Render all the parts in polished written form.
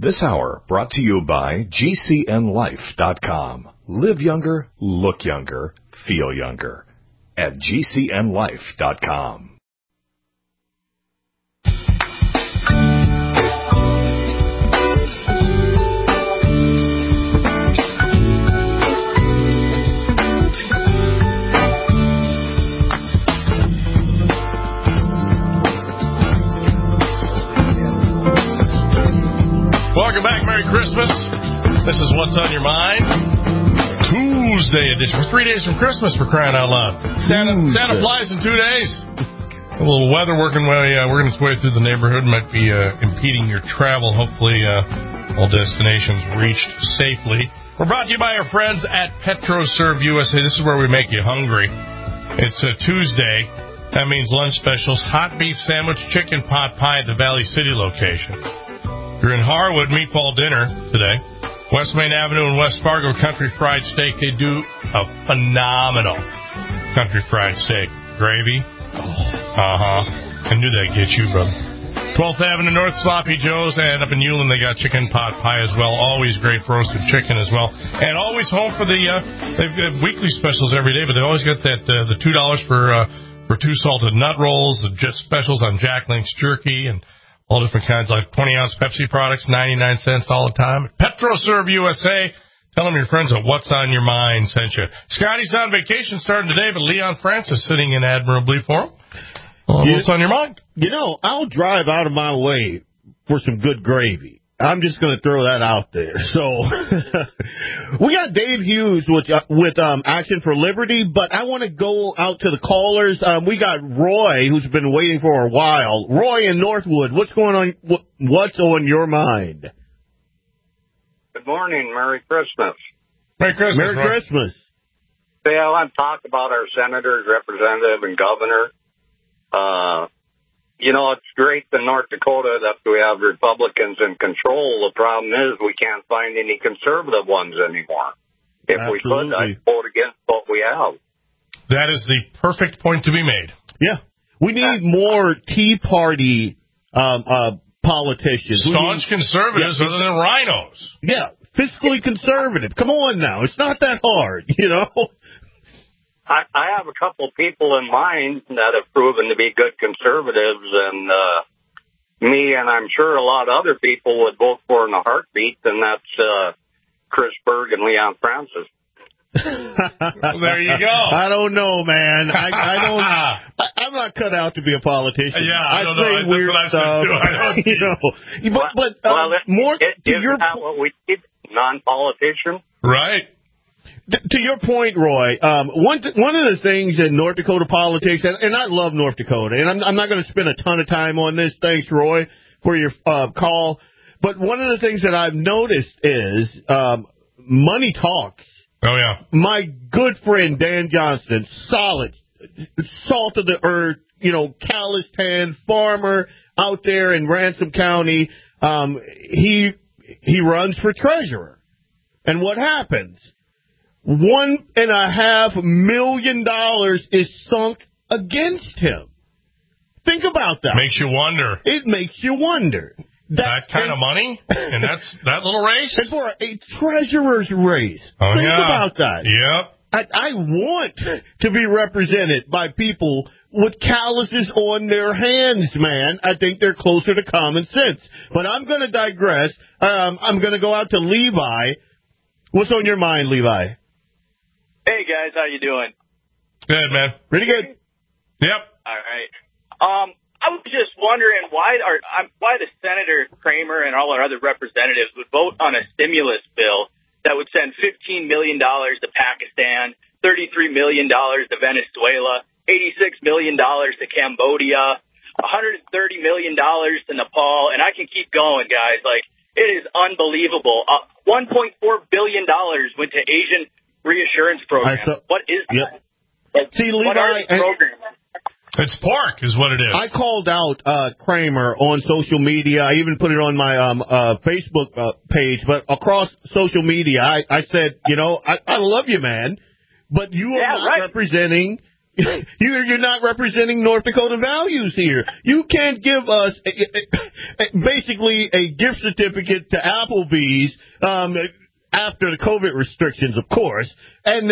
This hour brought to you by GCNLife.com. Live younger, look younger, feel younger. At GCNLife.com. Welcome back. Merry Christmas. This is What's on Your Mind. Tuesday edition. We're 3 days from Christmas, for crying out loud. Santa flies in 2 days. A little weather working its way through the neighborhood might be impeding your travel. Hopefully, all destinations reached safely. We're brought to you by our friends at PetroServe USA. This is where we make you hungry. It's a Tuesday. That means lunch specials, hot beef sandwich, chicken pot pie at the Valley City location. You're in Harwood, meatball dinner today. West Main Avenue and West Fargo, Country Fried Steak. They do a phenomenal country fried steak. Gravy. I knew that'd get you, brother. 12th Avenue North, Sloppy Joe's, and up in Ulen they got chicken pot pie as well. Always great roasted chicken as well. And always home for they've got weekly specials every day, but they've always got that the $2 for 2 salted nut rolls, just specials on Jack Link's jerky, and all different kinds, like 20-ounce Pepsi products, 99 cents all the time. PetroServe USA. Tell them your friends at What's on Your Mind sent you. Scotty's on vacation starting today, but Leon Francis sitting in admirably for him. What's on your mind? You know, I'll drive out of my way for some good gravy. I'm just going to throw that out there. So, we got Dave Hughes with Action for Liberty, but I want to go out to the callers. We got Roy, who's been waiting for a while. Roy in Northwood, what's going on? What's on your mind? Good morning. Merry Christmas. Merry Christmas. Merry Roy. Christmas. Yeah, I want to talk about our senators, representative, and governor. You know, it's great in North Dakota that we have Republicans in control. The problem is we can't find any conservative ones anymore. If Absolutely. we could, I'd vote against what we have. That is the perfect point to be made. Yeah. We need more Tea Party politicians. Staunch conservatives other than rhinos. Yeah, fiscally conservative. Come on now. It's not that hard, you know. I have a couple of people in mind that have proven to be good conservatives, and me and I'm sure a lot of other people would vote for in a heartbeat, and that's Chris Berg and Leon Francis. Well, there you go. I don't know, man. I'm not cut out to be a politician. Yeah, I don't say know. weird That's what I said, too. you know. More to your that what we need? Non-politician, right? To your point, Roy, one of the things in North Dakota politics, and I love North Dakota, and I'm not going to spend a ton of time on this. Thanks, Roy, for your call. But one of the things that I've noticed is money talks. Oh, yeah. My good friend Dan Johnston, solid, salt of the earth, you know, callous tan farmer out there in Ransom County. He runs for treasurer. And what happens? $1.5 million is sunk against him. Think about that. Makes you wonder. It makes you wonder. That kind of money? And that little race? And for a treasurer's race. Oh, Think yeah. about that. Yep. I want to be represented by people with calluses on their hands, man. I think they're closer to common sense. But I'm going to digress. I'm going to go out to Levi. What's on your mind, Levi? Hey, guys. How you doing? Good, man. Pretty good. Yep. All right. I was just wondering why the Senator Kramer and all our other representatives would vote on a stimulus bill that would send $15 million to Pakistan, $33 million to Venezuela, $86 million to Cambodia, $130 million to Nepal, and I can keep going, guys. Like, it is unbelievable. $1.4 billion went to Asian reassurance program. What is that? Yep. See, Levi, it's pork is what it is. I called out Kramer on social media. I even put it on my Facebook page. But across social media, I said, you know, I love you, man, but you are not representing You're not representing North Dakota values here. You can't give us basically a gift certificate to Applebee's after the COVID restrictions, of course, and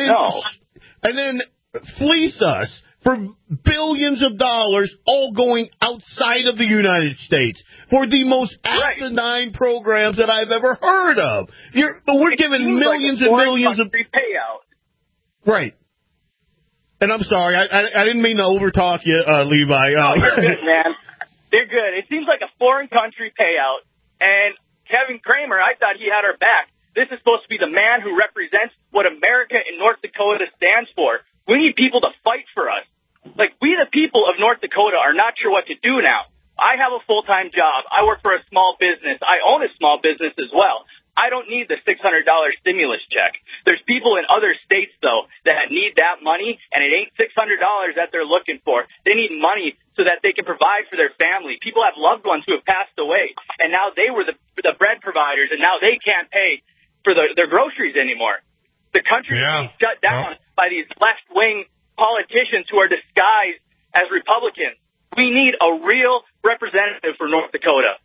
then fleece us for billions of dollars, all going outside of the United States for the most asinine programs that I've ever heard of. We're giving millions and millions of payout. Right. And I'm sorry, I didn't mean to overtalk you, Levi. No, you're good, man. They're good. It seems like a foreign country payout. And Kevin Cramer, I thought he had our back. This is supposed to be the man who represents what America and North Dakota stands for. We need people to fight for us. Like, we the people of North Dakota are not sure what to do now. I have a full-time job. I work for a small business. I own a small business as well. I don't need the $600 stimulus check. There's people in other states, though, that need that money, and it ain't $600 that they're looking for. They need money so that they can provide for their family. People have loved ones who have passed away, and now they were the bread providers, and now they can't pay for their groceries anymore. The country is being shut down by these left-wing politicians who are disguised as Republicans. We need a real representative for North Dakota.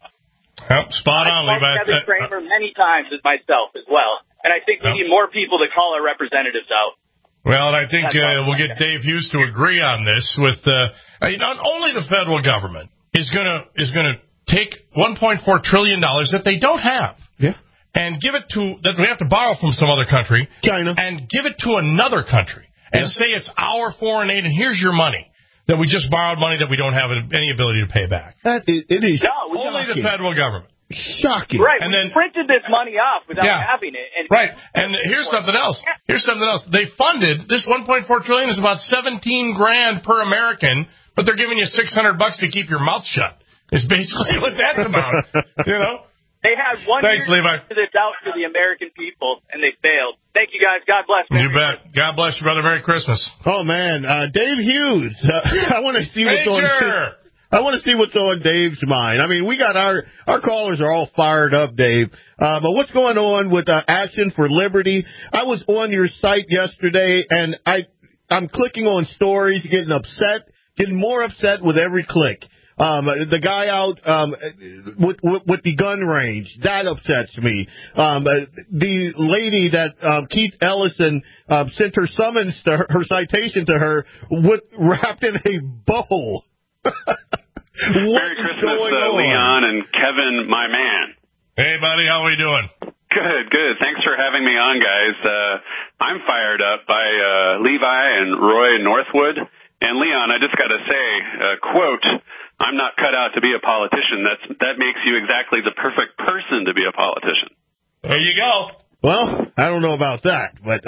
Yep, spot on, Levi. I've Kevin Cramer many times as myself as well, and I think we need more people to call our representatives out. Well, and I think we'll get Dave Hughes to agree on this. With not only the federal government is going to take $1.4 trillion that they don't have, and give it to that we have to borrow from some other country, China, and give it to another country, and say it's our foreign aid, and here's your money. That we just borrowed money that we don't have any ability to pay back. It is only the federal government. Shocking. Right. And we printed this money off without having it. And And here's something else. They funded this $1.4 trillion is about $17,000 per American, but they're giving you $600 to keep your mouth shut. Is basically what that's about. They had one Thanks, year Levi. to get this out to the American people, and they failed. Thank you, guys. God bless. You bet. God bless you, brother. Merry Christmas. Oh, man. Dave Hughes. I want to see what's on. I want to see what's on Dave's mind. I mean, we got our callers are all fired up, Dave. But what's going on with Action for Liberty? I was on your site yesterday, and I'm clicking on stories, getting more upset with every click. The guy out with the gun range, that upsets me. The lady that Keith Ellison sent her summons to her citation to her wrapped in a bow. Merry Christmas, Leon and Kevin, my man. Hey, buddy, how are we doing? Good. Thanks for having me on, guys. I'm fired up by Levi and Roy Northwood. And Leon, I just got to say, quote, I'm not cut out to be a politician. That makes you exactly the perfect person to be a politician. There you go. Well, I don't know about that, but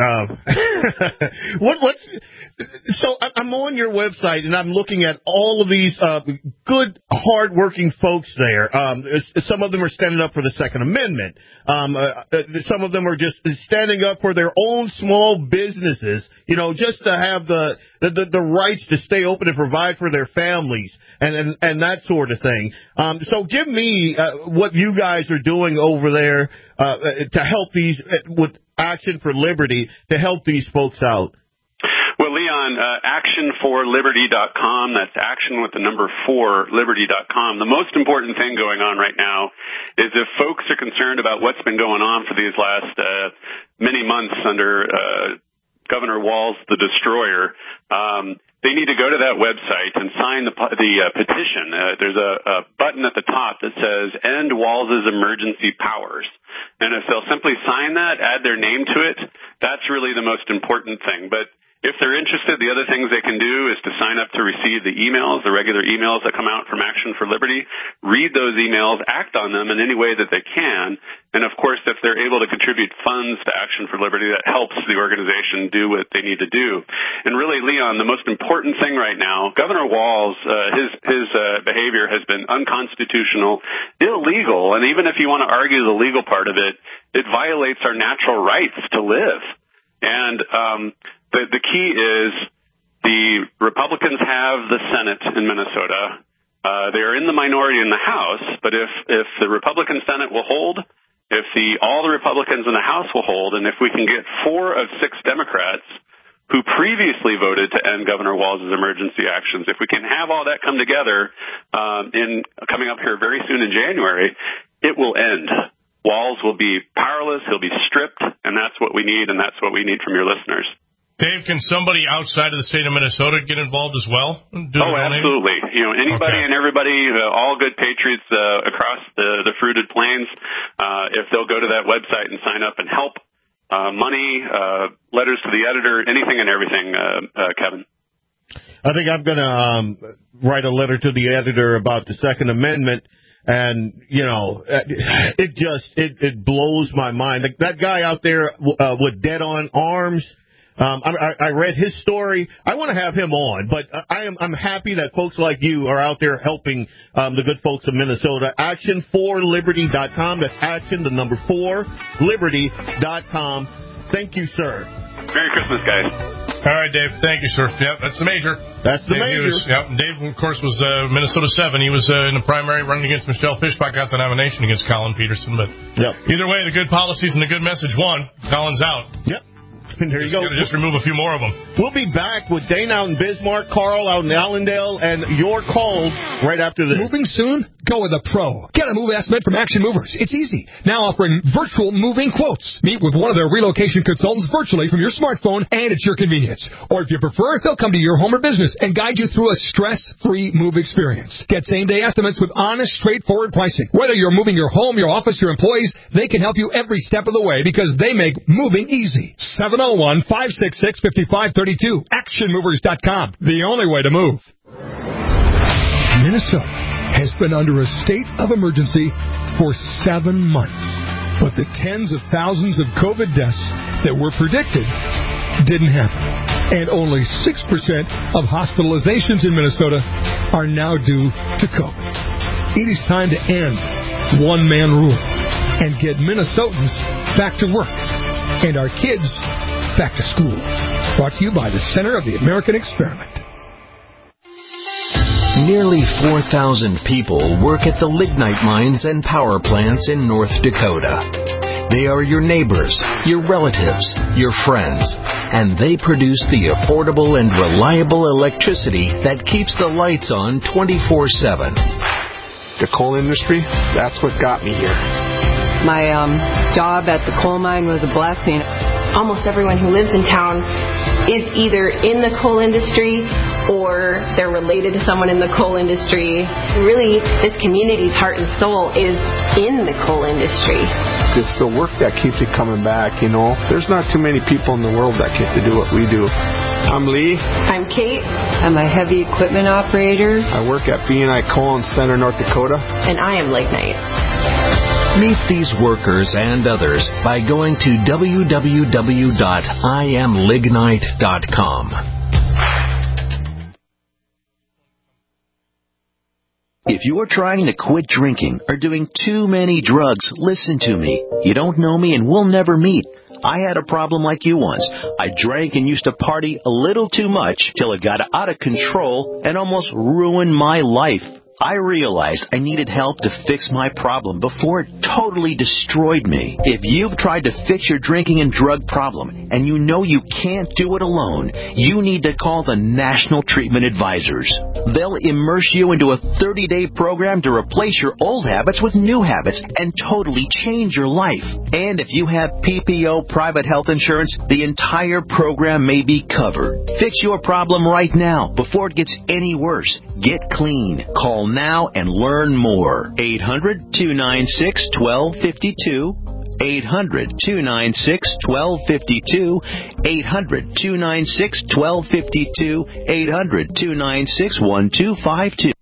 so I'm on your website and I'm looking at all of these good, hard-working folks there. Some of them are standing up for the Second Amendment. Some of them are just standing up for their own small businesses, just to have the rights to stay open and provide for their families and that sort of thing. So give me what you guys are doing over there to help with Action for Liberty, to help these folks out. Well, Leon, actionforliberty.com, that's action with the number 4, liberty.com. The most important thing going on right now is if folks are concerned about what's been going on for these last many months under Governor Walz the Destroyer, they need to go to that website and sign the petition. There's a button at the top that says End Walz's Emergency Powers. And if they'll simply sign that, add their name to it, that's really the most important thing. But if they're interested, the other things they can do is to sign up to receive the emails, the regular emails that come out from Action for Liberty, read those emails, act on them in any way that they can. And, of course, if they're able to contribute funds to Action for Liberty, that helps the organization do what they need to do. And really, Leon, the most important thing right now, Governor Walz, his behavior has been unconstitutional, illegal, and even if you want to argue the legal part of it, it violates our natural rights to live. And the key is the Republicans have the Senate in Minnesota. They are in the minority in the House, but if the Republican Senate will hold, if all the Republicans in the House will hold, and if we can get 4 of 6 Democrats who previously voted to end Governor Walz' emergency actions. If we can have all that come together coming up here very soon in January, it will end. Walz will be powerless, he'll be stripped, and that's what we need, and that's what we need from your listeners. Dave, can somebody outside of the state of Minnesota get involved as well? Absolutely. Anybody and everybody, all good patriots across the fruited plains, if they'll go to that website and sign up and help, money, letters to the editor, anything and everything, Kevin. I think I'm going to write a letter to the editor about the Second Amendment. And, it blows my mind. That guy out there with Dead on Arms, I read his story. I want to have him on, but I'm happy that folks like you are out there helping the good folks of Minnesota. Action4Liberty.com. That's action, the number 4, Liberty.com. Thank you, sir. Merry Christmas, guys. All right, Dave. Thank you, sir. Yep, that's the major. That's the major. Dave, of course, was Minnesota 7. He was in the primary running against Michelle Fishbach, got the nomination against Colin Peterson. But either way, the good policies and the good message won. Colin's out. Yep. And there you go. Just remove a few more of them. We'll be back with Dane out in Bismarck, Carl out in Allendale, and your call right after this. Moving soon? Go with a pro. Get a move estimate from Action Movers. It's easy. Now offering virtual moving quotes. Meet with one of their relocation consultants virtually from your smartphone and at your convenience. Or if you prefer, they'll come to your home or business and guide you through a stress-free move experience. Get same-day estimates with honest, straightforward pricing. Whether you're moving your home, your office, your employees, they can help you every step of the way because they make moving easy. 701-566-5532. ActionMovers.com. The only way to move. Minnesota has been under a state of emergency for 7 months. But the tens of thousands of COVID deaths that were predicted didn't happen. And only 6% of hospitalizations in Minnesota are now due to COVID. It is time to end one-man rule and get Minnesotans back to work and our kids back to school. Brought to you by the Center of the American Experiment. Nearly 4,000 people work at the lignite mines and power plants in North Dakota. They are your neighbors, your relatives, your friends, and they produce the affordable and reliable electricity that keeps the lights on 24/7. The coal industry, that's what got me here. My job at the coal mine was a blessing. Almost everyone who lives in town is either in the coal industry or they're related to someone in the coal industry. Really, this community's heart and soul is in the coal industry. It's the work that keeps you coming back, There's not too many people in the world that get to do what we do. I'm Lee. I'm Kate. I'm a heavy equipment operator. I work at B&I Coal in Center, North Dakota. And I am Lignite. Meet these workers and others by going to www.IamLignite.com. If you're trying to quit drinking or doing too many drugs, listen to me. You don't know me and we'll never meet. I had a problem like you once. I drank and used to party a little too much till it got out of control and almost ruined my life. I realized I needed help to fix my problem before it totally destroyed me. If you've tried to fix your drinking and drug problem and you know you can't do it alone, you need to call the National Treatment Advisors. They'll immerse you into a 30-day program to replace your old habits with new habits and totally change your life. And if you have PPO private health insurance, the entire program may be covered. Fix your problem right now before it gets any worse. Get clean. Call now and learn more. 800-296-1252. 800-296-1252. 800-296-1252. 800-296-1252.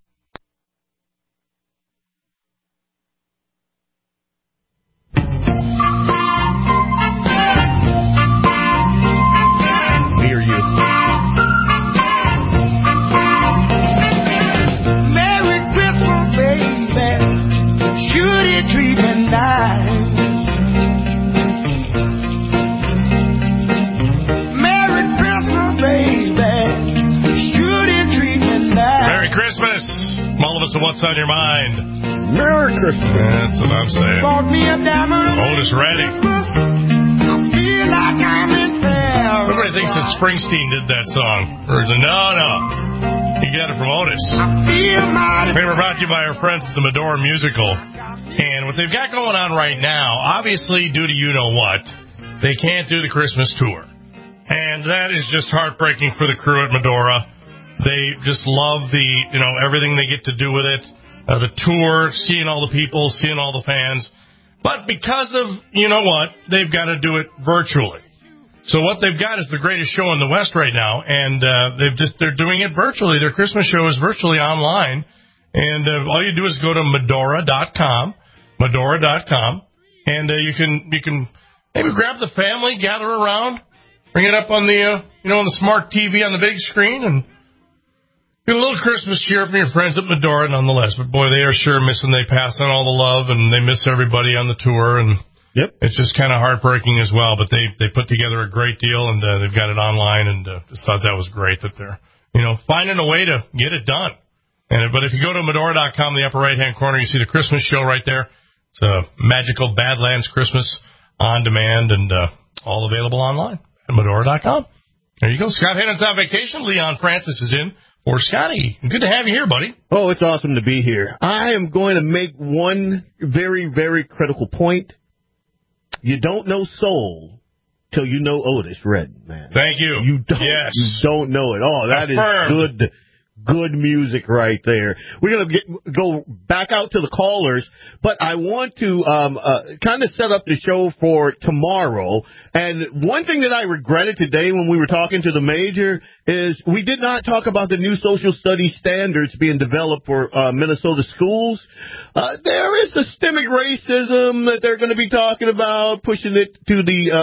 What's on your mind? Merry Christmas. That's what I'm saying. Otis Redding. Everybody Everybody thinks that Springsteen did that song. No. He got it from Otis. Hey, we're brought to you by our friends at the Medora Musical. And what they've got going on right now, obviously due to you-know-what, they can't do the Christmas tour. And that is just heartbreaking for the crew at Medora. They just love everything they get to do with it. The tour, seeing all the people, seeing all the fans. But because of, they've got to do it virtually. So what they've got is the greatest show in the West right now, and they're doing it virtually. Their Christmas show is virtually online, and all you do is go to Medora.com, and you can maybe grab the family, gather around, bring it up on the on the smart TV on the big screen, and get a little Christmas cheer from your friends at Medora, nonetheless. But boy, they are sure missing. They pass on all the love, and they miss everybody on the tour, and it's just kind of heartbreaking as well. But they put together a great deal, and they've got it online, and just thought that was great that they're finding a way to get it done. But if you go to Medora.com, the upper right-hand corner, you see the Christmas show right there. It's a magical Badlands Christmas on demand, and all available online at Medora.com. There you go. Scott Hannon's on vacation. Leon Francis is in for Scotty. Good to have you here, buddy. Oh, it's awesome to be here. I am going to make one very, very critical point. You don't know soul till you know Otis Redding, man. Thank you. You don't know it. Oh, that is good music right there. We're going to go back out to the callers, but I want to kind of set up the show for tomorrow. And one thing that I regretted today when we were talking to the major is we did not talk about the new social studies standards being developed for Minnesota schools. There is systemic racism that they're going to be talking about, pushing it to the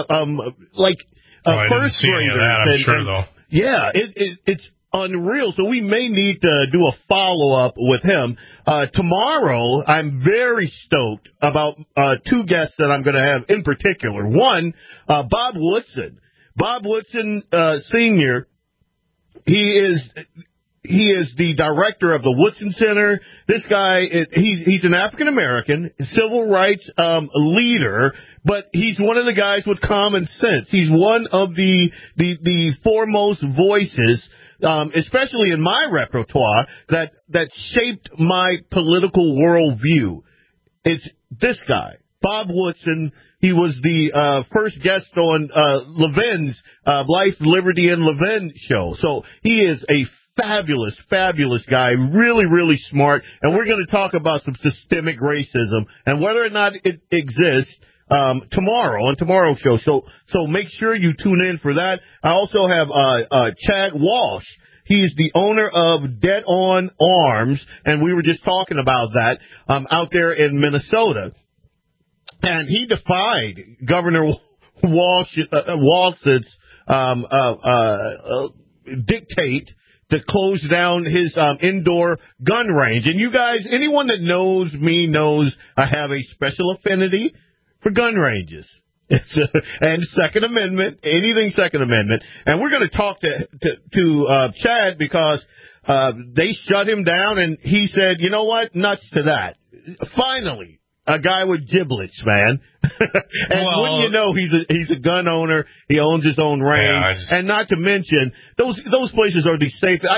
first graders. I'm sure, though. Yeah, it's unreal. So we may need to do a follow-up with him. Tomorrow, I'm very stoked about two guests that I'm going to have in particular. One, Bob Woodson. Bob Woodson, Sr., he is the director of the Woodson Center. This guy, he's an African-American, civil rights leader, but he's one of the guys with common sense. He's one of the foremost voices, especially in my repertoire, that shaped my political worldview. It's this guy, Bob Woodson. He was the first guest on Levin's Life, Liberty, and Levin show. So he is a fabulous, fabulous guy, really, really smart. And we're going to talk about some systemic racism and whether or not it exists tomorrow on tomorrow's show. So make sure you tune in for that. I also have Chad Walsh. He's the owner of Dead On Arms, and we were just talking about that out there in Minnesota. And he defied Governor Walsh's dictate to close down his indoor gun range. And you guys, anyone that knows me knows I have a special affinity for gun ranges. And Second Amendment, anything Second Amendment. And we're going to talk to Chad because they shut him down, and he said, you know what, nuts to that. Finally, a guy with giblets, man. And wouldn't you know, he's a gun owner. He owns his own range. And not to mention, those places are the safest.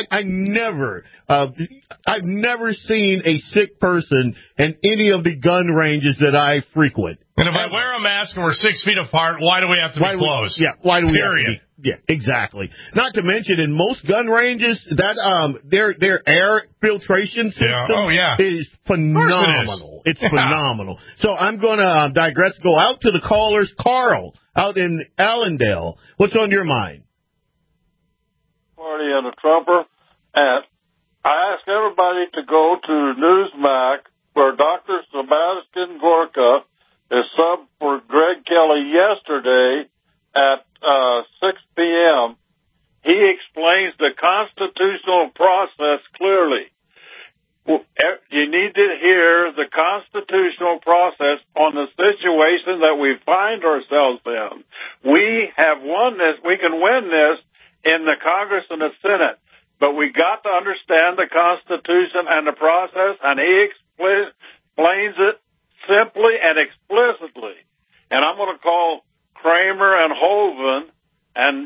I've never seen a sick person in any of the gun ranges that I frequent. And if I wear a mask and we're 6 feet apart, why do we have to be closed? Why do we have to be? Yeah, exactly. Not to mention, in most gun ranges, that their air filtration system is phenomenal. It's phenomenal. So I'm going to digress, go out to the callers. Carl, out in Allendale, what's on your mind? Party and a Trumper, and I ask everybody to go to Newsmax, where Dr. Sebastian Gorka is sub for Greg Kelly yesterday at 6 p.m. He explains the constitutional process clearly. You need to hear the constitutional process on the situation that we find ourselves in. We have won this. We can win this in the Congress and the Senate, but we got to understand the Constitution and the process, and he explains it simply and explicitly. And I'm going to call Kramer and Hovind and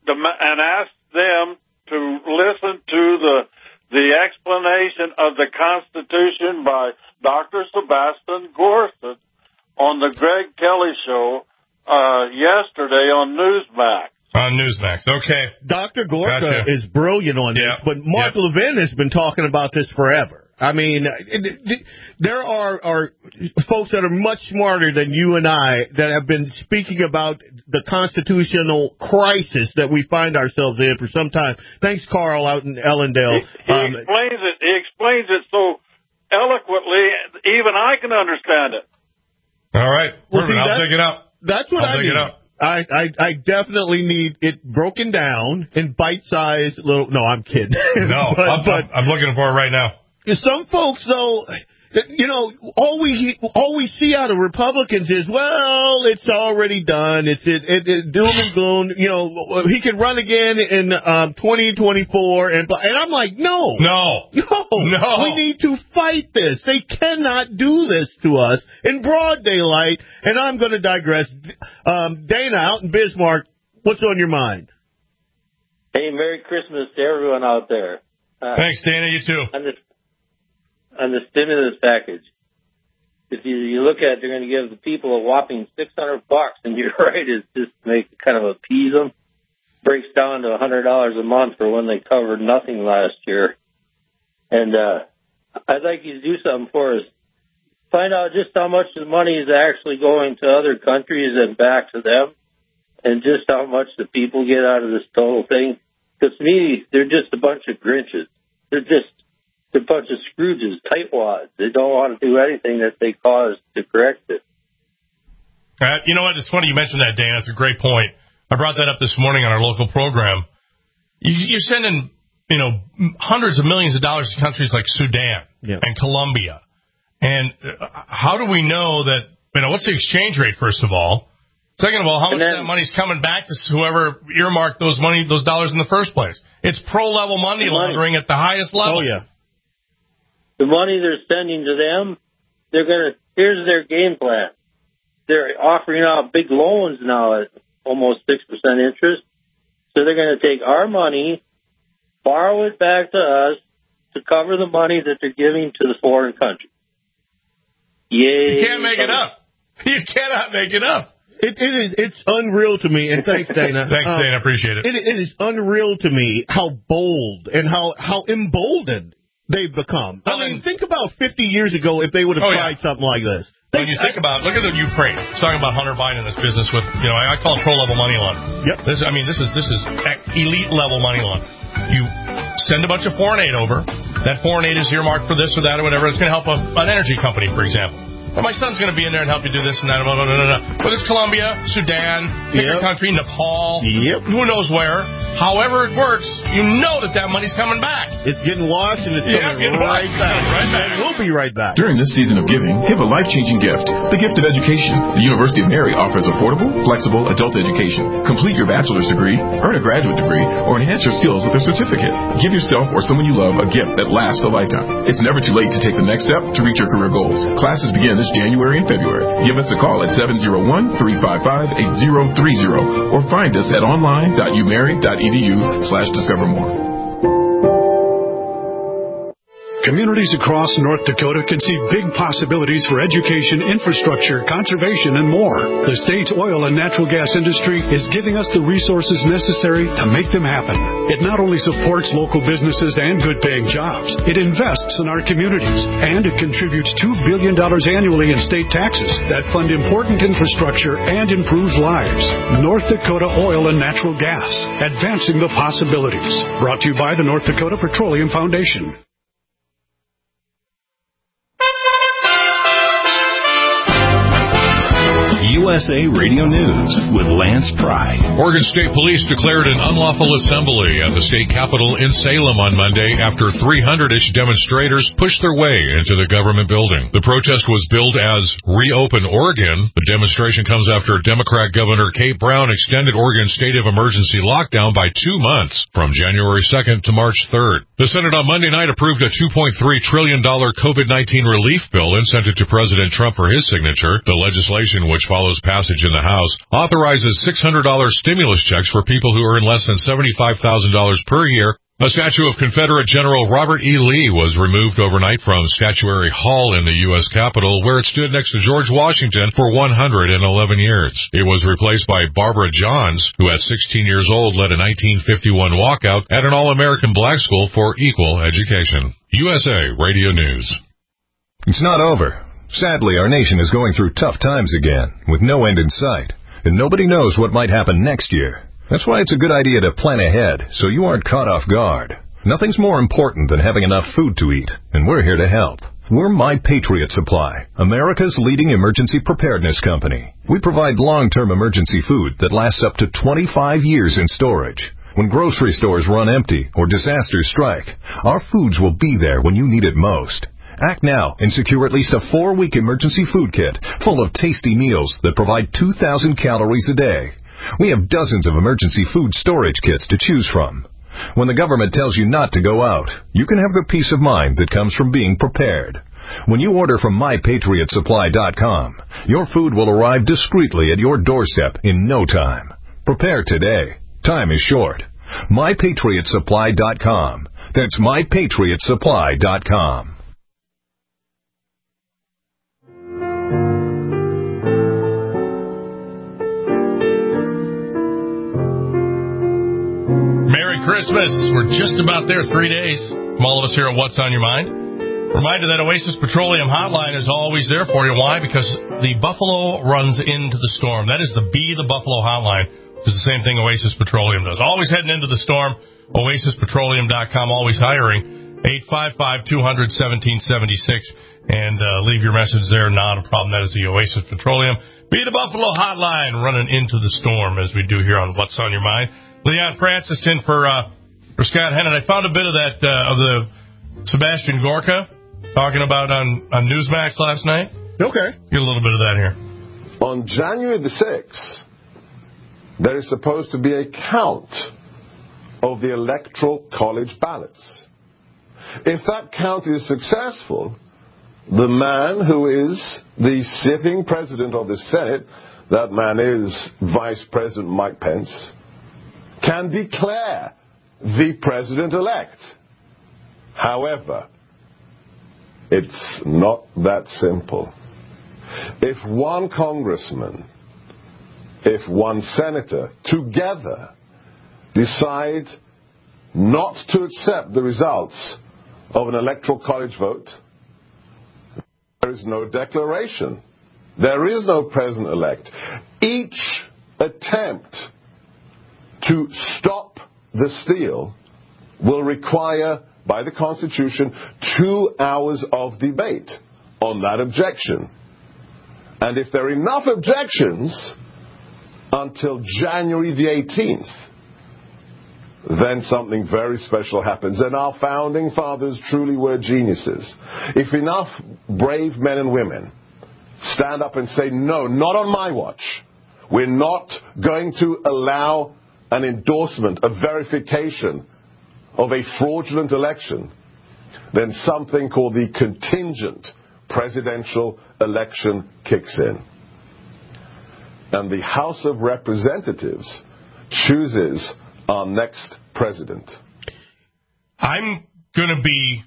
and ask them to listen to the explanation of the Constitution by Dr. Sebastian Gorsuch on the Greg Kelly Show yesterday on Newsmax. On Newsmax, okay. Dr. Gorka is brilliant on this, but Mark Levin has been talking about this forever. I mean, there are folks that are much smarter than you and I that have been speaking about the constitutional crisis that we find ourselves in for some time. Thanks, Carl, out in Ellendale. He explains it so eloquently, even I can understand it. All right. Well, I'll dig it up. That's what I need. I definitely need it broken down in bite-sized little... No, I'm kidding. No, I'm looking for it right now. Some folks, though, you know, all we see out of Republicans is, well, it's already done. It's doom and gloom. You know, he could run again in 2024, and I'm like, no. We need to fight this. They cannot do this to us in broad daylight. And I'm going to digress. Dana, out in Bismarck, what's on your mind? Hey, Merry Christmas to everyone out there. Thanks, Dana. You too. On the stimulus package, if you look at it, they're going to give the people a whopping $600, and you're right, it's just to make kind of appease them. Breaks down to $100 a month for when they covered nothing last year. And I'd like you to do something for us. Find out just how much the money is actually going to other countries and back to them, and just how much the people get out of this total thing. Because to me, they're just a bunch of Grinches. They're a bunch of Scrooges, tightwads. They don't want to do anything that they caused to correct it. You know what? It's funny you mentioned that, Dan. It's a great point. I brought that up this morning on our local program. You're sending, hundreds of millions of dollars to countries like Sudan and Colombia. And how do we know that, what's the exchange rate, first of all? Second of all, how much of that money's coming back to whoever earmarked those dollars in the first place? It's pro-level money laundering at the highest level. Oh, yeah. The money they're sending to them, here's their game plan. They're offering out big loans now at almost 6% interest. So they're going to take our money, borrow it back to us to cover the money that they're giving to the foreign countries. Yay. You can't make it up. You cannot make it up. It's unreal to me, and thanks, Dana. Thanks, Dana. Appreciate it. It is unreal to me how bold and how emboldened they've become. I mean, think about 50 years ago if they would have tried something like this. When you think about, look at the Ukraine. It's talking about Hunter Biden in this business with, I call it pro-level money laundering. Yep. This is elite level money laundering. You send a bunch of foreign aid over. That foreign aid is earmarked for this or that or whatever. It's going to help an energy company, for example. Well, my son's going to be in there and help you do this and that. Blah, blah, blah, blah. Whether it's Colombia, Sudan, pick a country, Nepal, who knows where. However it works, you know that money's coming back. It's getting washed and it's coming right back. And we'll be right back. During this season of giving, give a life-changing gift. The gift of education. The University of Mary offers affordable, flexible adult education. Complete your bachelor's degree, earn a graduate degree, or enhance your skills with a certificate. Give yourself or someone you love a gift that lasts a lifetime. It's never too late to take the next step to reach your career goals. Classes begin this January and February. Give us a call at 701-355-8030 or find us at online.umary.edu/discover more. Communities across North Dakota can see big possibilities for education, infrastructure, conservation, and more. The state's oil and natural gas industry is giving us the resources necessary to make them happen. It not only supports local businesses and good-paying jobs, it invests in our communities, and it contributes $2 billion annually in state taxes that fund important infrastructure and improves lives. North Dakota Oil and Natural Gas, advancing the possibilities. Brought to you by the North Dakota Petroleum Foundation. USA Radio News with Lance Pry. Oregon State Police declared an unlawful assembly at the state capitol in Salem on Monday after 300-ish demonstrators pushed their way into the government building. The protest was billed as Reopen Oregon. The demonstration comes after Democrat Governor Kate Brown extended Oregon's state of emergency lockdown by 2 months from January 2nd to March 3rd. The Senate on Monday night approved a $2.3 trillion COVID-19 relief bill and sent it to President Trump for his signature. The legislation, which follows passage in the House, authorizes $600 stimulus checks for people who earn less than $75,000 per year. A statue of Confederate General Robert E. Lee was removed overnight from Statuary Hall in the U.S. Capitol, where it stood next to George Washington for 111 years. It was replaced by Barbara Johns, who at 16 years old led a 1951 walkout at an all-American black school for equal education. USA Radio News. It's not over. Sadly, our nation is going through tough times again, with no end in sight, and nobody knows what might happen next year. That's why it's a good idea to plan ahead so you aren't caught off guard. Nothing's more important than having enough food to eat, and we're here to help. We're My Patriot Supply, America's leading emergency preparedness company. We provide long-term emergency food that lasts up to 25 years in storage. When grocery stores run empty or disasters strike, our foods will be there when you need it most. Act now and secure at least a 4-week emergency food kit full of tasty meals that provide 2,000 calories a day. We have dozens of emergency food storage kits to choose from. When the government tells you not to go out, you can have the peace of mind that comes from being prepared. When you order from MyPatriotSupply.com, your food will arrive discreetly at your doorstep in no time. Prepare today. Time is short. MyPatriotSupply.com. That's MyPatriotSupply.com. Merry Christmas. We're just about there, 3 days. From all of us here at What's on Your Mind. Reminder that Oasis Petroleum Hotline is always there for you. Why? Because the Buffalo runs into the storm. That is the Be the Buffalo Hotline. Which is the same thing Oasis Petroleum does. Always heading into the storm. OasisPetroleum.com, always hiring. 855-200-1776. And leave your message there. Not a problem. That is the Oasis Petroleum Be the Buffalo Hotline, running into the storm as we do here on What's on Your Mind. Leon Francis in for Scott Hennon. I found a bit of that of the Sebastian Gorka talking about on Newsmax last night. Okay. Get a little bit of that here. On January the 6th, there is supposed to be a count of the Electoral College ballots. If that count is successful, the man who is the sitting president of the Senate, that man is Vice President Mike Pence, can declare the president-elect. However, it's not that simple. If one congressman, if one senator, together decide not to accept the results of an electoral college vote, there is no declaration. There is no president-elect. Each attempt to stop the steal will require, by the Constitution, 2 hours of debate on that objection. And if there are enough objections until January the 18th, then something very special happens. And our founding fathers truly were geniuses. If enough brave men and women stand up and say, no, not on my watch, we're not going to allow an endorsement, a verification of a fraudulent election, then something called the contingent presidential election kicks in. And the House of Representatives chooses our next president. I'm going to be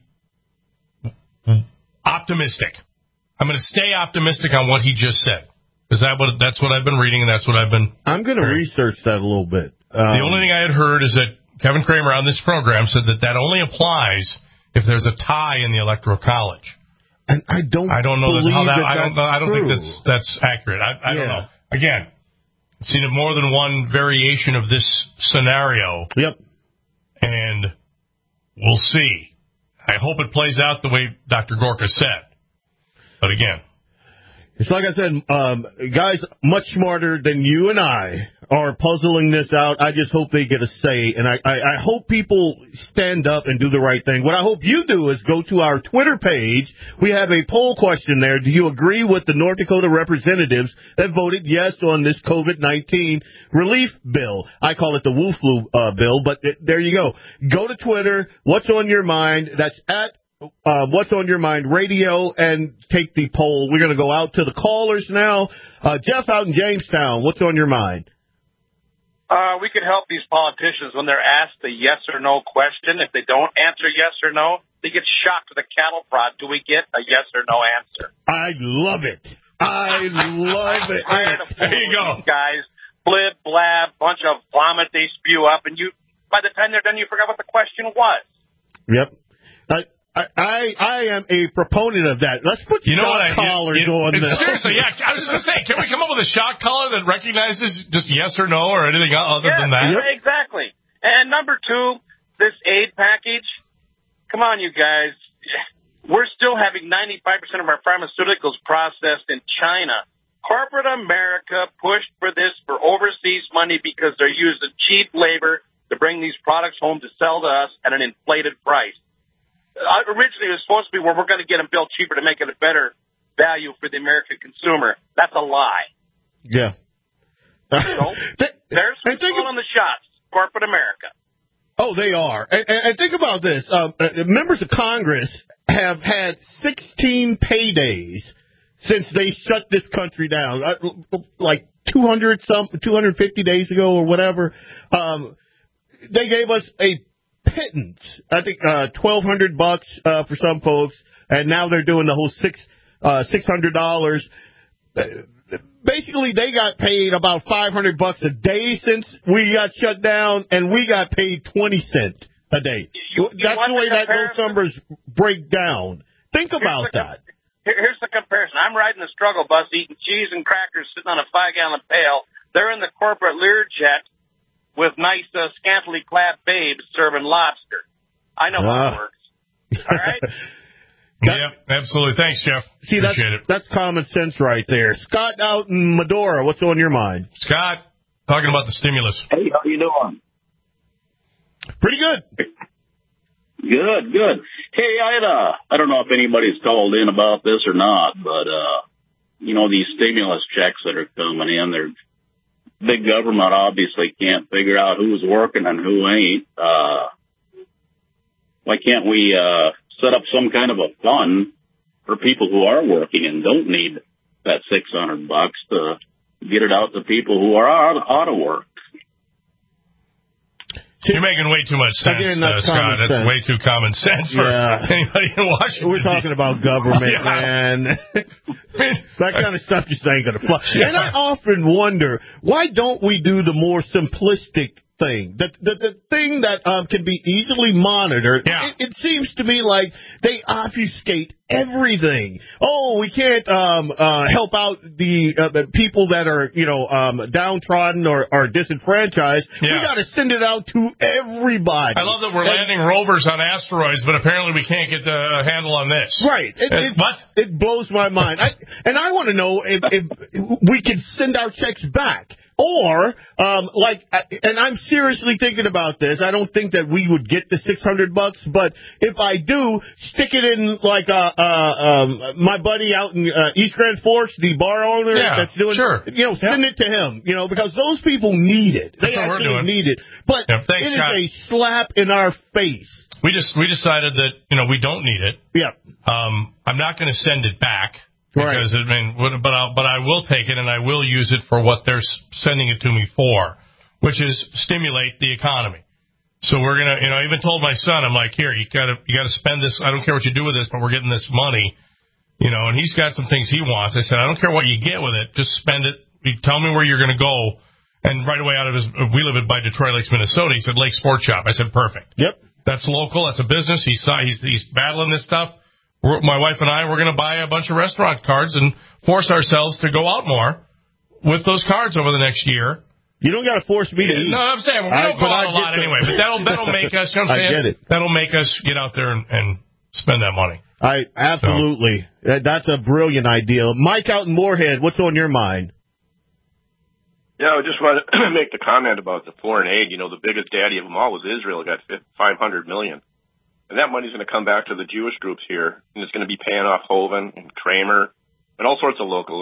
optimistic. I'm going to stay optimistic on what he just said. That's what I've been reading, and that's what I've been... I'm going to research that a little bit. The only thing I had heard is that Kevin Kramer on this program said that only applies if there's a tie in the Electoral College. And I don't know I don't think that's accurate. I don't know. Again, I've seen it more than one variation of this scenario. Yep. And we'll see. I hope it plays out the way Dr. Gorka said. But again, it's like I said, guys much smarter than you and I are puzzling this out. I just hope they get a say, and I hope people stand up and do the right thing. What I hope you do is go to our Twitter page. We have a poll question there. Do you agree with the North Dakota representatives that voted yes on this COVID-19 relief bill? I call it the Wu Flu bill, but there you go. Go to Twitter. What's on your mind? That's at What's on Your Mind radio and take the poll. We're going to go out to the callers now. Jeff out in Jamestown, what's on your mind? We could help these politicians when they're asked the yes or no question. If they don't answer yes or no, they get shocked with a cattle prod. Do we get a yes or no answer? I love it. I love it. There you go. Guys, blib, blab, bunch of vomit they spew up, and by the time they're done, you forgot what the question was. Yep. I am a proponent of that. Let's put shock collars on this. Seriously, yeah. I was just going to say, can we come up with a shock collar that recognizes just yes or no or anything other than that? Yeah, exactly. And number 2, this aid package. Come on, you guys. We're still having 95% of our pharmaceuticals processed in China. Corporate America pushed for this for overseas money because they're using cheap labor to bring these products home to sell to us at an inflated price. Originally, it was supposed to be where we're going to get them built cheaper to make it a better value for the American consumer. That's a lie. Yeah. So, they're calling the shots, corporate America. Oh, they are. And think about this. Members of Congress have had 16 paydays since they shut this country down, like 250 days ago or whatever. They gave us a pittance, I think $1,200 for some folks, and now they're doing the whole $600. Basically, they got paid about $500 a day since we got shut down, and we got paid 20 cents a day. That's the way that those numbers break down. Think about that. Here's the comparison. I'm riding the struggle bus, eating cheese and crackers, sitting on a 5-gallon pail. They're in the corporate Learjet with nice, scantily clad babes serving lobster. I know how it works. All right? Yeah, absolutely. Thanks, Jeff. See, that's common sense right there. Scott out in Medora, what's on your mind? Scott, talking about the stimulus. Hey, how you doing? Pretty good. Good. Hey, I don't know if anybody's called in about this or not, but, these stimulus checks that are coming in, they're big government obviously can't figure out who's working and who ain't. Why can't we set up some kind of a fund for people who are working and don't need that $600 to get it out to people who are out of work? You're making way too much sense, Scott. That's way too common sense for anybody in Washington. We're talking about government, man. That kind of stuff just ain't going to fly. And I often wonder, why don't we do the more simplistic thing, the thing that can be easily monitored? It seems to me like they obfuscate everything. Oh, we can't help out the people that are downtrodden or disenfranchised. We got to send it out to everybody. I love that we're landing rovers on asteroids, but apparently we can't get the handle on this. Right. It blows my mind. I want to know if we can send our checks back. Or, and I'm seriously thinking about this. I don't think that we would get the $600, but if I do, stick it in like my buddy out in East Grand Forks, the bar owner that's doing, send it to him, because those people need it. They actually need it. But thanks, it is Scott. a slap in our face. We decided that we don't need it. Yeah. I'm not going to send it back. Because but I will take it and I will use it for what they're sending it to me for, which is stimulate the economy. So we're gonna, I even told my son, I'm like, here, you gotta spend this. I don't care what you do with this, but we're getting this money, and he's got some things he wants. I said, I don't care what you get with it, just spend it. You tell me where you're gonna go. And right away we live by Detroit Lakes, Minnesota. He said Lake Sports Shop. I said, perfect. Yep. That's local. That's a business. He's battling this stuff. My wife and I, we're going to buy a bunch of restaurant cards and force ourselves to go out more with those cards over the next year. You don't got to force me to eat. No, I'm saying we don't go out a lot anyway, but that'll make us. You know what I'm saying? I get it. That'll make us get out there and spend that money. Absolutely. That's a brilliant idea. Mike out in Moorhead, what's on your mind? Yeah, I just want to make the comment about the foreign aid. The biggest daddy of them all was Israel. It got $500 million. And that money's going to come back to the Jewish groups here, and it's going to be paying off Hovind and Kramer and all sorts of local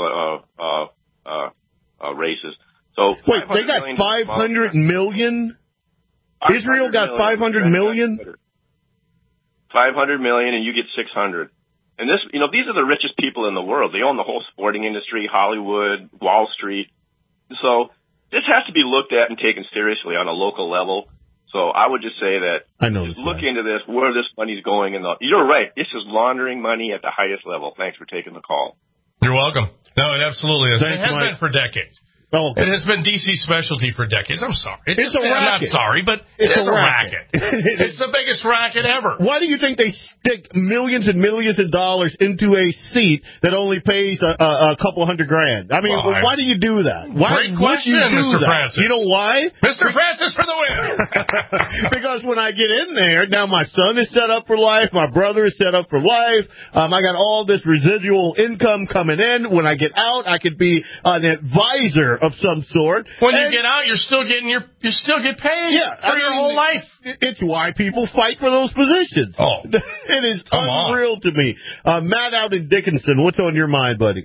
races. So wait, they got $500 million? Israel got $500 million? $500 million, and you get $600. And this, these are the richest people in the world. They own the whole sporting industry, Hollywood, Wall Street. So this has to be looked at and taken seriously on a local level. So I would just say that look into this, where this money's going. You're right. This is laundering money at the highest level. Thanks for taking the call. You're welcome. No, it absolutely is. It has been for decades. Oh. It has been D.C. specialty for decades. I'm sorry. It's a racket. I'm not sorry, but it's a racket. It's the biggest racket ever. Why do you think they stick millions and millions of dollars into a seat that only pays a couple $100,000? I mean, why do you do that? Why Great question, Mr. Francis. You know why? Mr. Francis for the win. Because when I get in there, now my son is set up for life. My brother is set up for life. I got all this residual income coming in. When I get out, I could be an advisor of some sort. When you get out, you still get paid for your whole life. It's why people fight for those positions. Oh, it is unreal to me. Matt out in Dickinson, what's on your mind, buddy?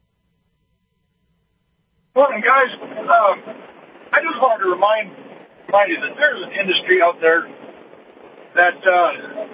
Morning, guys. I just wanted to remind you that there's an industry out there that.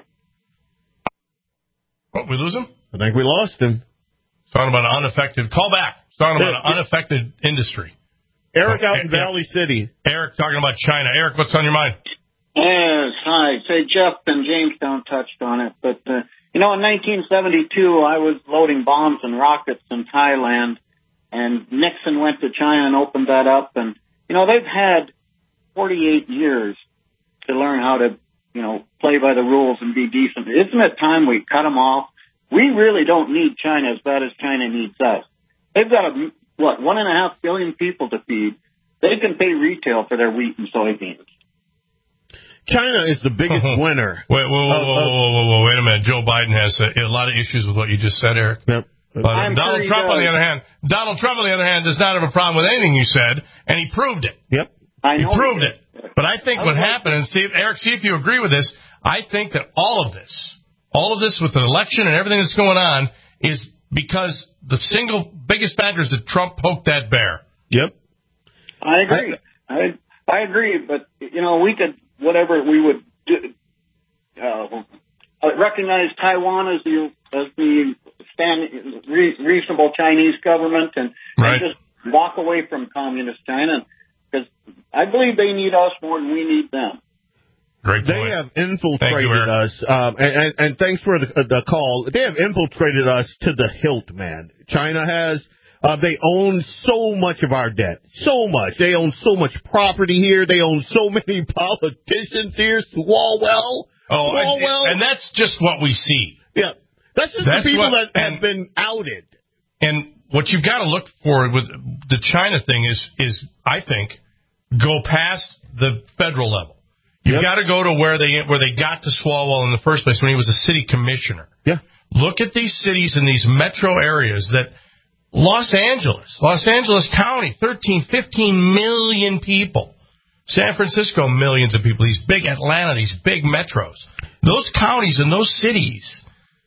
What, we lose him? I think we lost him. Talking about an unaffected. Call back. Talking about an unaffected industry. Eric out in Valley City. Eric talking about China. Eric, what's on your mind? Yes, hi. Say, Jeff and Jamestown touched on it. But, in 1972, I was loading bombs and rockets in Thailand, and Nixon went to China and opened that up. And, they've had 48 years to learn how to, play by the rules and be decent. Isn't it time we cut them off? We really don't need China as bad as China needs us. They've got, 1.5 billion people to feed. They can pay retail for their wheat and soybeans. China is the biggest winner. Wait a minute. Joe Biden has a lot of issues with what you just said, Eric. Yep. Donald Trump, on the other hand, does not have a problem with anything you said, and he proved it. Yep. He proved it. But I think what happened, and see if you agree with this, I think that all of this with the election and everything that's going on is because the single biggest factor is that Trump poked that bear. Yep. I agree. I agree, but, we could, whatever we would do, recognize Taiwan as the reasonable Chinese government and just walk away from communist China, because I believe they need us more than we need them. Great point. They have infiltrated us, and thanks for the call. They have infiltrated us to the hilt, man. China has. They own so much of our debt. So much. They own so much property here. They own so many politicians here. Swalwell. And that's just what we see. Yeah. That's just the people that have been outed. And what you've got to look for with the China thing is I think, go past the federal level. You've got to go to where they got to Swalwell in the first place when he was a city commissioner. Yeah. Look at these cities and these metro areas that Los Angeles County, 13, 15 million people. San Francisco, millions of people. These big Atlanta, these big metros. Those counties and those cities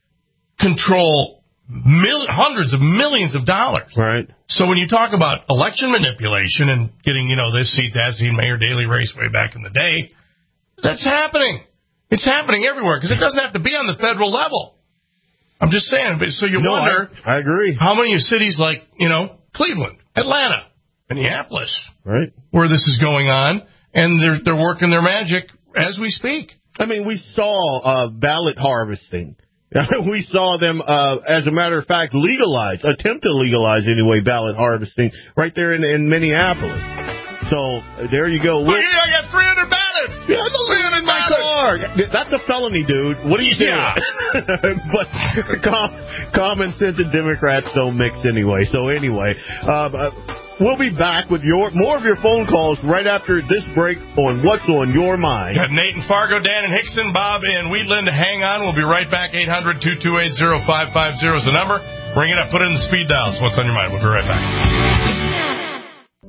control hundreds of millions of dollars. Right. So when you talk about election manipulation and getting, this seat, that seat, Mayor Daley race way back in the day, that's happening. It's happening everywhere because it doesn't have to be on the federal level. I'm just saying. So you wonder. I agree. How many cities like, Cleveland, Atlanta, Minneapolis, right, where this is going on, and they're working their magic as we speak. I mean, we saw ballot harvesting. We saw them, as a matter of fact, attempt to legalize anyway, ballot harvesting right there in Minneapolis. So there you go. I got 300 ballots. Yeah, I'm living in my car. That's a felony, dude. What are you doing? But common sense and Democrats don't mix anyway. So anyway, we'll be back with more of your phone calls right after this break on What's on Your Mind. Got Nate in Fargo, Dan in Hickson, Bob in Wheatland. Hang on. We'll be right back. 800-228-0550 is the number. Bring it up. Put it in the speed dials. What's on your mind? We'll be right back.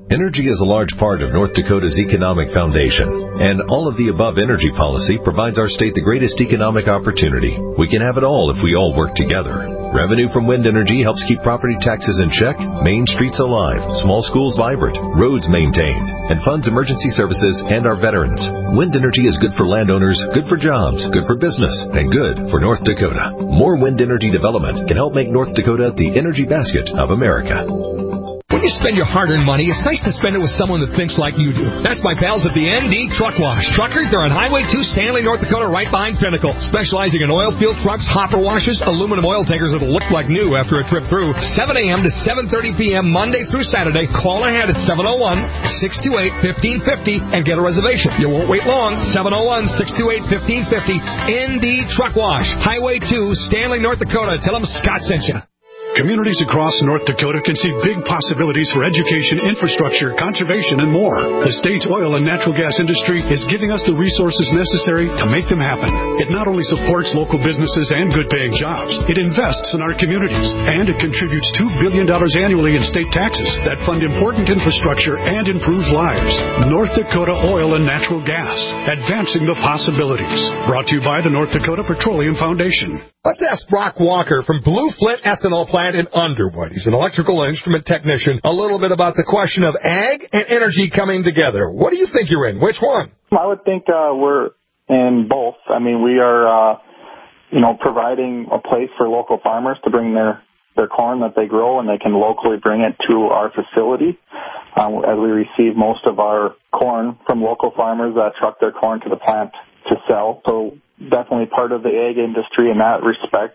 Energy is a large part of North Dakota's economic foundation, and all of the above energy policy provides our state the greatest economic opportunity. We can have it all if we all work together. Revenue from wind energy helps keep property taxes in check, main streets alive, small schools vibrant, roads maintained, and funds emergency services and our veterans. Wind energy is good for landowners, good for jobs, good for business, and good for North Dakota. More wind energy development can help make North Dakota the energy basket of America. When you spend your hard-earned money, it's nice to spend it with someone that thinks like you do. That's my pals at the ND Truck Wash. Truckers, they're on Highway 2, Stanley, North Dakota, right behind Pinnacle. Specializing in oil field trucks, hopper washes, aluminum oil tankers that'll look like new after a trip through. 7 a.m. to 7:30 p.m. Monday through Saturday. Call ahead at 701-628-1550 and get a reservation. You won't wait long. 701-628-1550. ND Truck Wash. Highway 2, Stanley, North Dakota. Tell them Scott sent you. Communities across North Dakota can see big possibilities for education, infrastructure, conservation, and more. The state's oil and natural gas industry is giving us the resources necessary to make them happen. It not only supports local businesses and good-paying jobs, it invests in our communities, and it contributes $2 billion annually in state taxes that fund important infrastructure and improve lives. North Dakota Oil and Natural Gas, advancing the possibilities. Brought to you by the North Dakota Petroleum Foundation. Let's ask Brock Walker from Blue Flint Ethanol Plant in Underwood. He's an electrical and instrument technician. A little bit about the question of ag and energy coming together. What do you think you're in? Which one? I would think we're in both. I mean, we are, providing a place for local farmers to bring their corn that they grow, and they can locally bring it to our facility. As we receive most of our corn from local farmers that truck their corn to the plant to sell. So definitely part of the ag industry in that respect.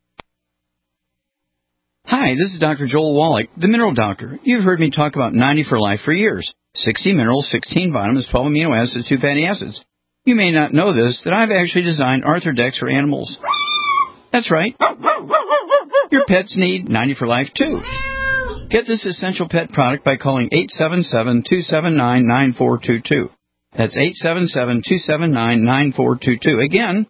Hi, this is Dr. Joel Wallach, the Mineral Doctor. You've heard me talk about 90 for Life for years. 60 minerals, 16 vitamins, 12 amino acids, 2 fatty acids. You may not know this, that I've actually designed Arthrodex for animals. That's right. Your pets need 90 for Life, too. Get this essential pet product by calling 877-279-9422. That's 877-279-9422. Again,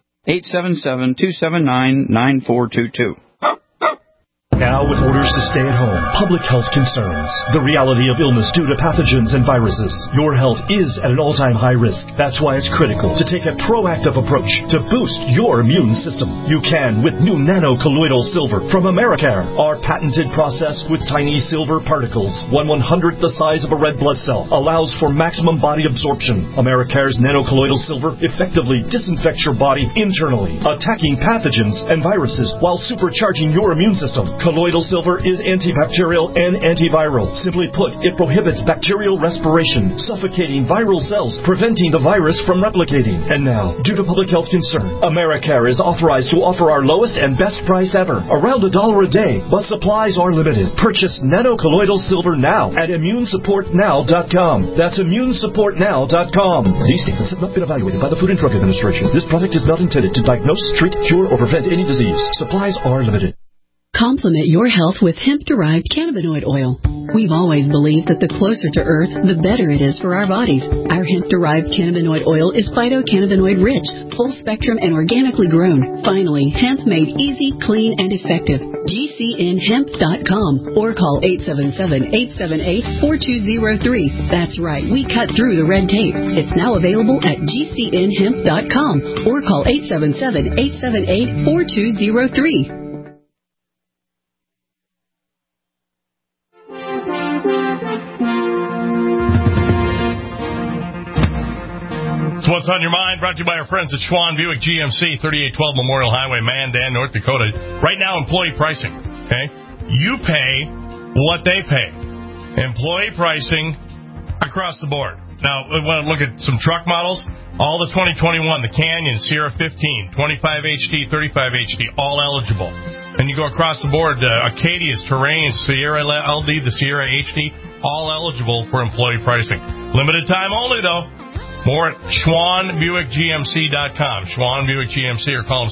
877-279-9422. Now, with orders to stay at home, public health concerns, the reality of illness due to pathogens and viruses, your health is at an all-time high risk. That's why it's critical to take a proactive approach to boost your immune system. You can with new nano-colloidal silver from Americare. Our patented process with tiny silver particles, 1/100th the size of a red blood cell, allows for maximum body absorption. Americare's nano-colloidal silver effectively disinfects your body internally, attacking pathogens and viruses while supercharging your immune system. Colloidal silver is antibacterial and antiviral. Simply put, it prohibits bacterial respiration, suffocating viral cells, preventing the virus from replicating. And now, due to public health concern, Americare is authorized to offer our lowest and best price ever, around $1 a day, but supplies are limited. Purchase nano-colloidal silver now at ImmuneSupportNow.com. That's ImmuneSupportNow.com. These statements have not been evaluated by the Food and Drug Administration. This product is not intended to diagnose, treat, cure, or prevent any disease. Supplies are limited. Complement your health with hemp-derived cannabinoid oil. We've always believed that the closer to Earth, the better it is for our bodies. Our hemp-derived cannabinoid oil is phytocannabinoid-rich, full-spectrum, and organically grown. Finally, hemp made easy, clean, and effective. GCNhemp.com or call 877-878-4203. That's right, we cut through the red tape. It's now available at GCNhemp.com or call 877-878-4203. It's What's on Your Mind, brought to you by our friends at Schwan Buick GMC, 3812 Memorial Highway, Mandan, North Dakota. Right now, employee pricing, okay? You pay what they pay. Employee pricing across the board. Now, we want to look at some truck models. All the 2021, the Canyon, Sierra 15, 25 HD, 35 HD, all eligible. And you go across the board, Acadia's, Terrain, Sierra LD, the Sierra HD, all eligible for employee pricing. Limited time only, though. More at SchwanBuickGMC.com. Schwan Buick GMC, or call them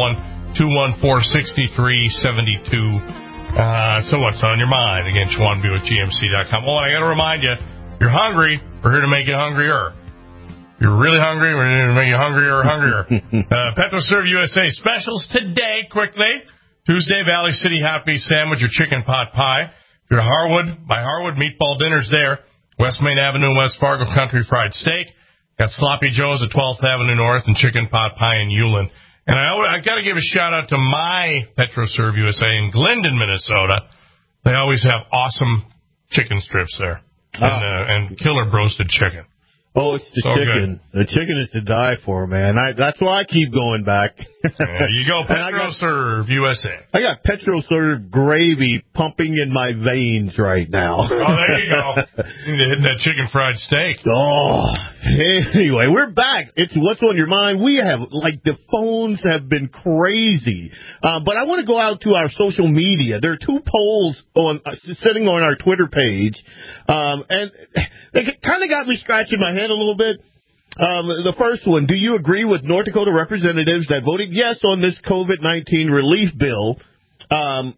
701-214-6372. So what's on your mind? Again, SchwanBuickGMC.com. Oh, and I got to remind you, you're hungry, we're here to make you hungrier. You're really hungry, we're here to make you hungrier or hungrier. PetroServe USA specials today, quickly. Tuesday, Valley City Happy Sandwich or Chicken Pot Pie. If you're at Harwood, by Harwood, meatball dinner's there. West Main Avenue, West Fargo, Country Fried Steak. Got Sloppy Joe's at 12th Avenue North and Chicken Pot Pie in Ulen. And I got to give a shout-out to my PetroServe USA in Glendon, Minnesota. They always have awesome chicken strips there and killer roasted chicken. Oh, it's the chicken. Good. The chicken is to die for, man. That's why I keep going back. There you go, PetroServe USA. I got PetroServe gravy pumping in my veins right now. Oh, there you go. You need to hit that chicken fried steak. Oh, anyway, we're back. It's What's on Your Mind. We have, the phones have been crazy. But I want to go out to our social media. There are two polls sitting on our Twitter page. And they kind of got me scratching my head a little bit. The first one, do you agree with North Dakota representatives that voted yes on this COVID-19 relief bill? 25%,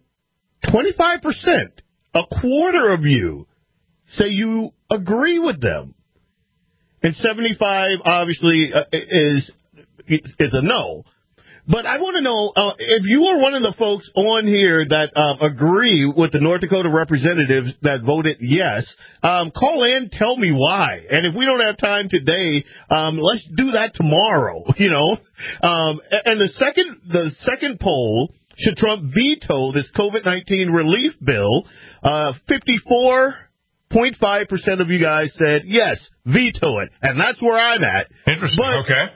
a quarter of you say you agree with them. And 75, obviously, is a no. But I want to know, if you are one of the folks on here that agree with the North Dakota representatives that voted yes, call in, tell me why. And if we don't have time today, let's do that tomorrow, And the second poll, should Trump veto this COVID-19 relief bill? 54.5% of you guys said yes, veto it. And that's where I'm at. Interesting, okay.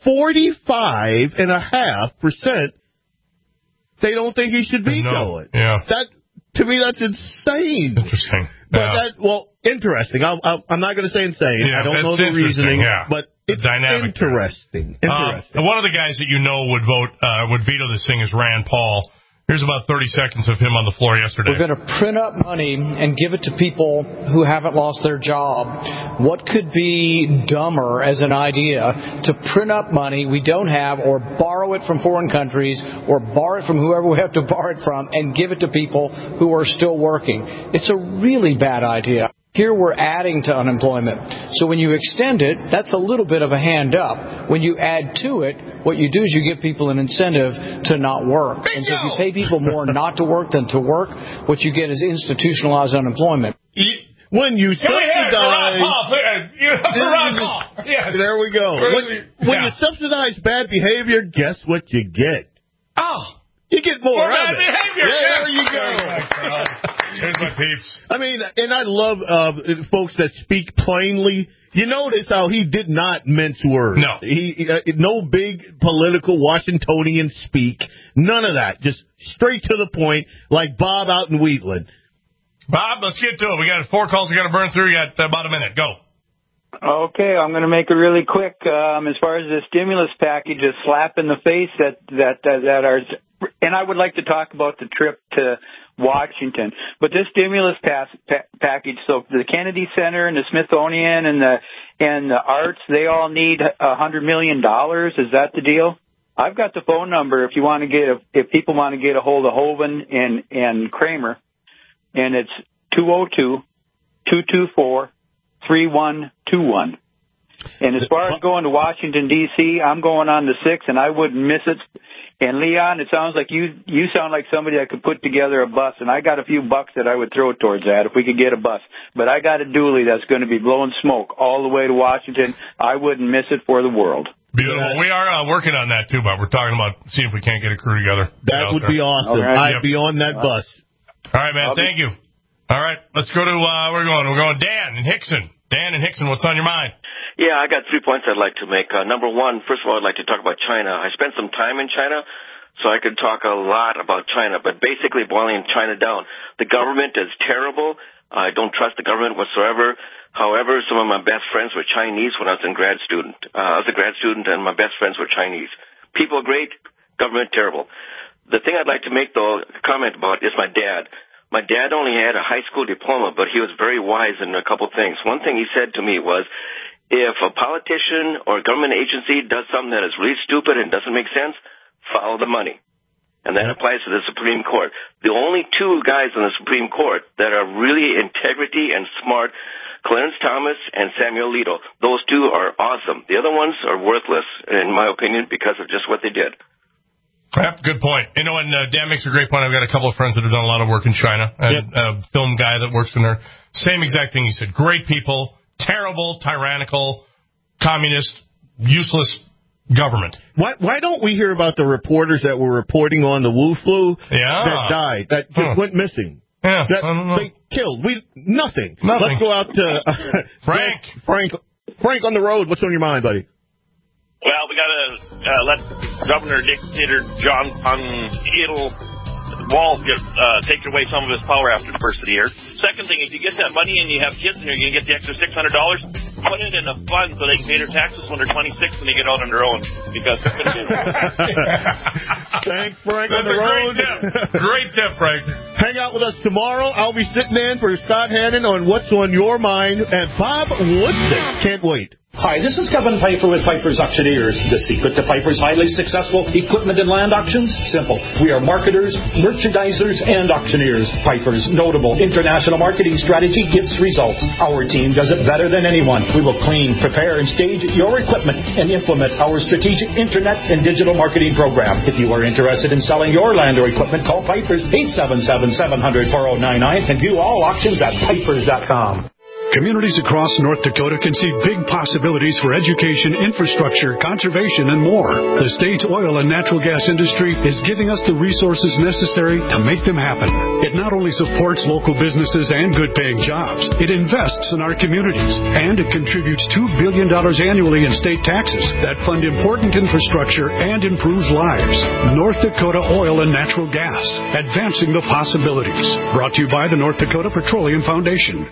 45.5% they don't think he should veto it. Yeah. To me, that's insane. Interesting. But interesting. I'm not going to say insane. Yeah, I don't know the reasoning, but it's dynamic. Interesting. One of the guys that would veto this thing is Rand Paul. Here's about 30 seconds of him on the floor yesterday. We're going to print up money and give it to people who haven't lost their job. What could be dumber as an idea to print up money we don't have or borrow it from foreign countries or borrow it from whoever we have to borrow it from and give it to people who are still working? It's a really bad idea. Here we're adding to unemployment. So when you extend it, that's a little bit of a hand up. When you add to it, what you do is you give people an incentive to not work. And so if you pay people more not to work than to work, what you get is institutionalized unemployment. When you subsidize... Yes. There we go. When you subsidize bad behavior, guess what you get? You get more of bad it. Behavior. Yeah, there you go. Here's my peeps. I mean, and I love folks that speak plainly. You notice how he did not mince words. No. No big political Washingtonian speak. None of that. Just straight to the point, like Bob out in Wheatland. Bob, let's get to it. We got 4 calls we got to burn through. We got about a minute. Go. Okay, I'm going to make it really quick. As far as the stimulus package, a slap in the face that are, and I would like to talk about the trip to Washington. But this stimulus package, so the Kennedy Center and the Smithsonian and the arts, they all need $100 million. Is that the deal? I've got the phone number if people want to get a hold of Hoven and Kramer, and it's 202-224-3121. And as far as going to Washington, D.C., I'm going on the 6th, and I wouldn't miss it. And, Leon, it sounds like you sound like somebody that could put together a bus, and I got a few bucks that I would throw towards that if we could get a bus. But I got a dually that's going to be blowing smoke all the way to Washington. I wouldn't miss it for the world. Beautiful. We are working on that, too, but we're talking about seeing if we can't get a crew together. That would be awesome. Right. I'd be on that bus. All right, man. Thank you. All right, let's go to where we're going. We're going Dan in Hickson. Dan in Hickson, what's on your mind? Yeah, I got 3 points I'd like to make. Number one, first of all, I'd like to talk about China. I spent some time in China, so I could talk a lot about China, but basically boiling China down. The government is terrible. I don't trust the government whatsoever. However, some of my best friends were Chinese when I was a grad student, and my best friends were Chinese. People great, government terrible. The thing I'd like to make, though, a comment about is my dad. My dad only had a high school diploma, but he was very wise in a couple things. One thing he said to me was, if a politician or a government agency does something that is really stupid and doesn't make sense, follow the money. And that applies to the Supreme Court. The only 2 guys in the Supreme Court that are really integrity and smart, Clarence Thomas and Samuel Alito. Those 2 are awesome. The other ones are worthless, in my opinion, because of just what they did. Yep, good point. And Dan makes a great point. I've got a couple of friends that have done a lot of work in China, and a film guy that works in their Same exact thing he said. Great people, terrible, tyrannical, communist, useless government. Why don't we hear about the reporters that were reporting on the Wu flu that died, that just went missing? Yeah, that they killed. Nothing. Let's go out to Frank on the road. What's on your mind, buddy? Well, we got to let Governor Dictator John Wall take away some of his power after the first of the year. Second thing, if you get that money and you have kids and you're going to get the extra $600, put it in a fund so they can pay their taxes when they're 26 when they get out on their own. Because thanks, Frank. That's on the road. Great tip, Frank. Hang out with us tomorrow. I'll be sitting in for Scott Hannon on What's on Your Mind, and Bob Woodson. Can't wait. Hi, this is Kevin Piper with Piper's Auctioneers. The secret to Piper's highly successful equipment and land auctions? Simple. We are marketers, merchandisers, and auctioneers. Piper's notable international marketing strategy gives results. Our team does it better than anyone. We will clean, prepare, and stage your equipment and implement our strategic internet and digital marketing program. If you are interested in selling your land or equipment, call Piper's 877-700-4099 and view all auctions at pipers.com. Communities across North Dakota can see big possibilities for education, infrastructure, conservation, and more. The state's oil and natural gas industry is giving us the resources necessary to make them happen. It not only supports local businesses and good-paying jobs, it invests in our communities, and it contributes $2 billion annually in state taxes that fund important infrastructure and improves lives. North Dakota Oil and Natural Gas, advancing the possibilities. Brought to you by the North Dakota Petroleum Foundation.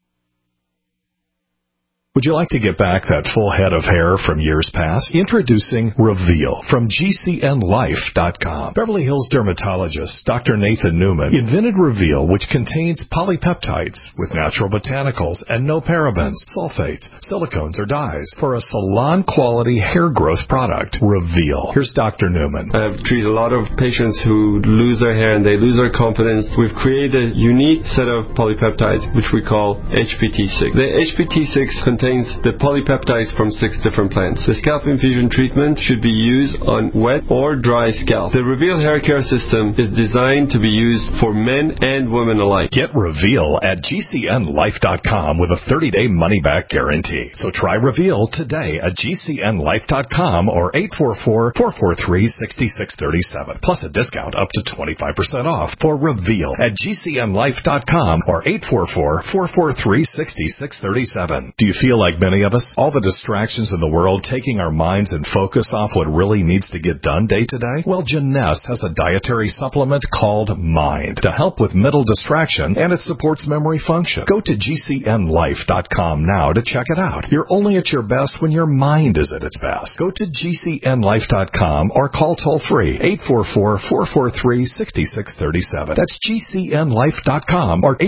Would you like to get back that full head of hair from years past? Introducing Reveal from GCNLife.com. Beverly Hills dermatologist Dr. Nathan Newman invented Reveal, which contains polypeptides with natural botanicals and no parabens, sulfates, silicones, or dyes for a salon-quality hair growth product. Reveal. Here's Dr. Newman. I've treated a lot of patients who lose their hair and they lose their confidence. We've created a unique set of polypeptides, which we call HPT6. The HPT6 contains the polypeptides from 6 different plants. The scalp infusion treatment should be used on wet or dry scalp. The Reveal hair care system is designed to be used for men and women alike. Get Reveal at GCNLife.com with a 30-day money-back guarantee. So try Reveal today at GCNLife.com or 844-443-6637. Plus a discount up to 25% off for Reveal at GCNLife.com or 844-443-6637. Do you feel like many of us, all the distractions in the world taking our minds and focus off what really needs to get done day to day? Well, Jeunesse has a dietary supplement called Mind to help with mental distraction, and it supports memory function. Go to GCNLife.com now to check it out. You're only at your best when your mind is at its best. Go to GCNLife.com or call toll-free 844-443-6637. That's GCNLife.com or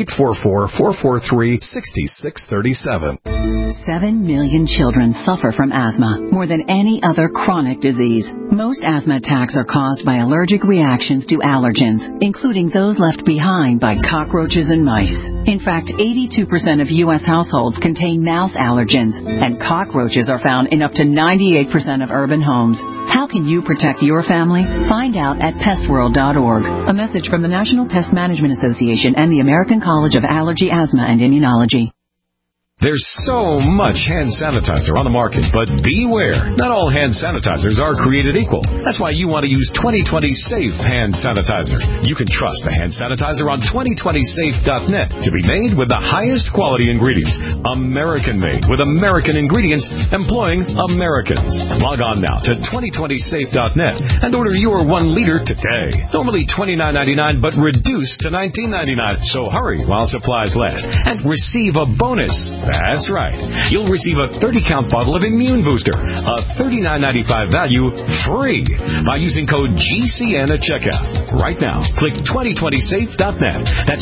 844-443-6637. 7 million children suffer from asthma, more than any other chronic disease. Most asthma attacks are caused by allergic reactions to allergens, including those left behind by cockroaches and mice. In fact, 82% of U.S. households contain mouse allergens, and cockroaches are found in up to 98% of urban homes. How can you protect your family? Find out at pestworld.org. A message from the National Pest Management Association and the American College of Allergy, Asthma, and Immunology. There's so much hand sanitizer on the market, but beware. Not all hand sanitizers are created equal. That's why you want to use 2020 Safe Hand Sanitizer. You can trust the hand sanitizer on 2020safe.net to be made with the highest quality ingredients. American-made with American ingredients employing Americans. Log on now to 2020safe.net and order your 1 liter today. Normally $29.99, but reduced to $19.99. So hurry while supplies last and receive a bonus. That's right. You'll receive a 30-count bottle of Immune Booster, a $39.95 value, free by using code GCN at checkout. Right now, click 2020safe.net. That's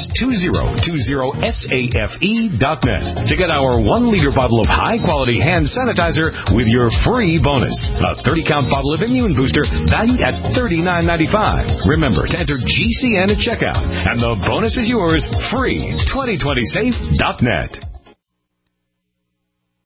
2020safe.net to get our 1 liter bottle of high-quality hand sanitizer with your free bonus, a 30-count bottle of Immune Booster valued at $39.95. Remember to enter GCN at checkout, and the bonus is yours, free. 2020safe.net.